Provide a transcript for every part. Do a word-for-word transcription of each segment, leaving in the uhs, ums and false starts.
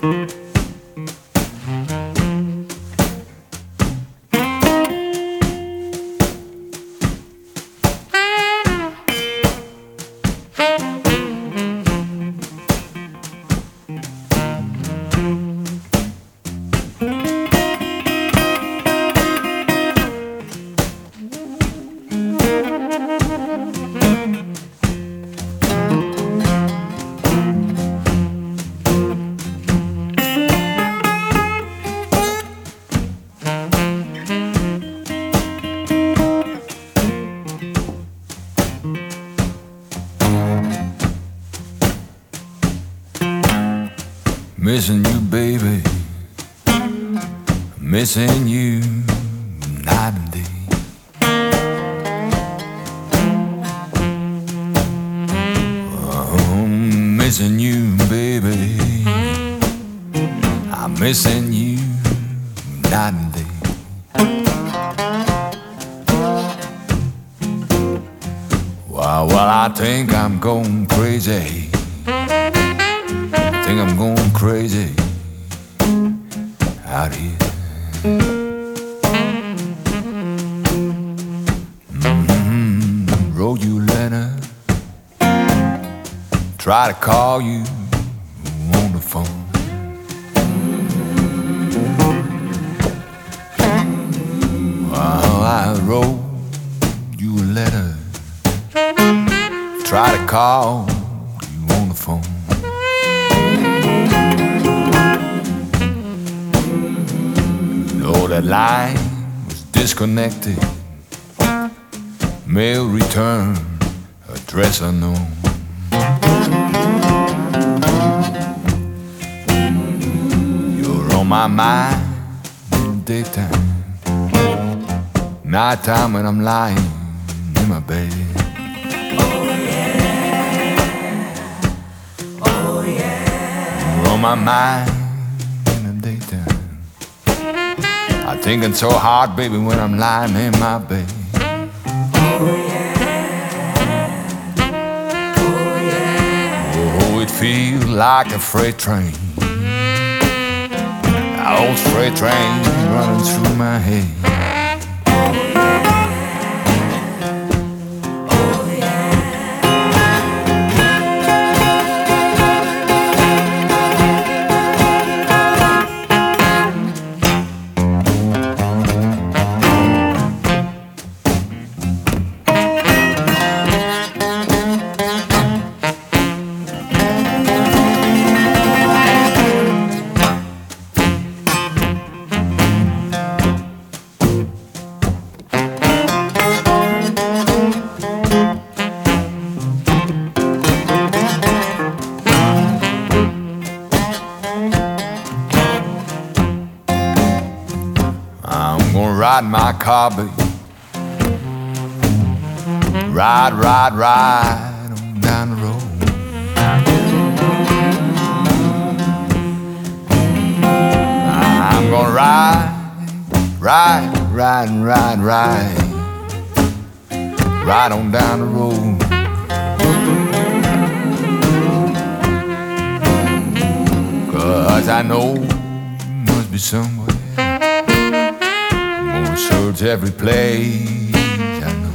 Missing you, baby, missing you night and day. Oh, missing you, baby, I'm missing you night and day. Well, well, I think I'm going crazy. I think I'm going crazy out here. Mm-hmm. Wrote you a letter, try to call you on the phone. Well, I wrote you a letter, try to call you on the phone. Oh, that line was disconnected. Mail return, address unknown. You're on my mind in the daytime, nighttime when I'm lying in my bed. Oh yeah, oh yeah. You're on my mind in the daytime. I'm thinking so hard, baby, when I'm lying in my bed. Oh yeah, oh yeah. Oh, it feels like a freight train. An old freight train running through my head. I'm gonna ride my car, baby. Ride, ride, ride on down the road. I'm gonna ride, ride, ride, and ride, ride, ride on down the road. Cause I know you must be somewhere. I'm gonna search every place I know.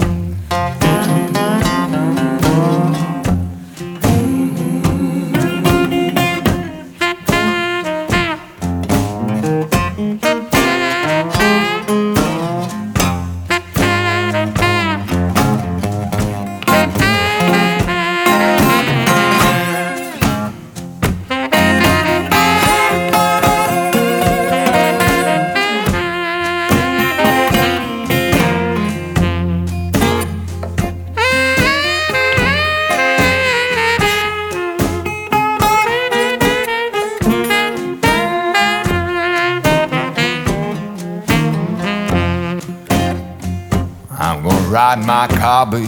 I'm gonna ride my car, baby.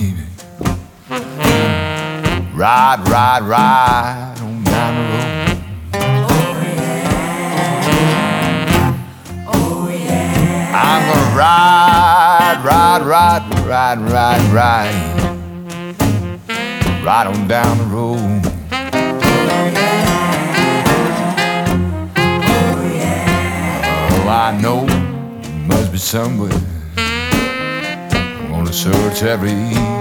Ride, ride, ride on down the road. Oh yeah, oh yeah. I'm gonna ride, ride, ride, ride, ride, ride, ride on down the road. I know it must be somewhere. I'm gonna search every